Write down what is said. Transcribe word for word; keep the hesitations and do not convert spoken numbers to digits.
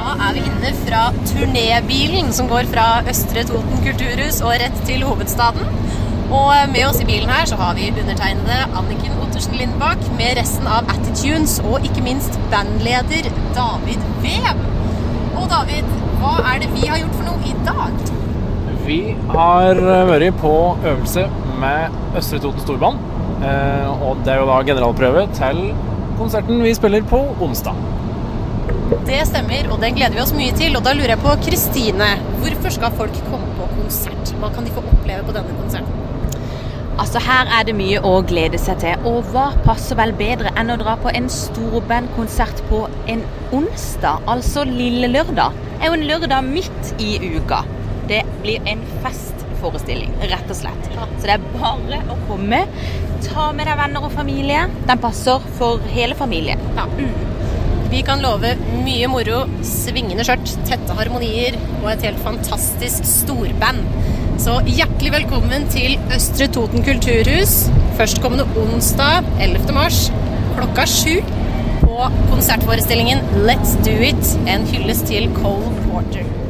Da er vi inne fra turnébilen som går fra Østre Toten Kulturhus og rett til hovedstaden. Og med oss i bilen her så har vi undertegnede Anniken Ottersen Lindbakk med resten av Attitunes og ikke minst bandleder David Wem. Og David, hva er det vi har gjort for noe i dag? Vi har vært på øvelse med Østre Toten Storband, og det er jo da generalprøve til konserten vi spiller på onsdag. Det stemmer, og den gleder vi oss mye til, og da lurer jeg på Kristine, hvorfor skal folk komme på konsert? Hva kan de få oppleve på denne konserten? Altså her er det mye å glede seg til, og hva passer vel bedre enn å dra på en storbandkonsert på en onsdag, altså lille lørdag. Det er jo en lørdag midt i uka. Det blir en festforestilling, rett og slett. Så det er bare å komme, ta med deg venner og familie. Den passer for hele familien. Ja. Mm. Vi kan love mye moro, svingende skjørt, tette harmonier og et helt fantastisk storband. Så hjertelig velkommen til Østre Toten Kulturhus, førstkommende onsdag ellevte mars, klokka sju, på konsertforestillingen Let's Do It, en hyllest til Cole Porter.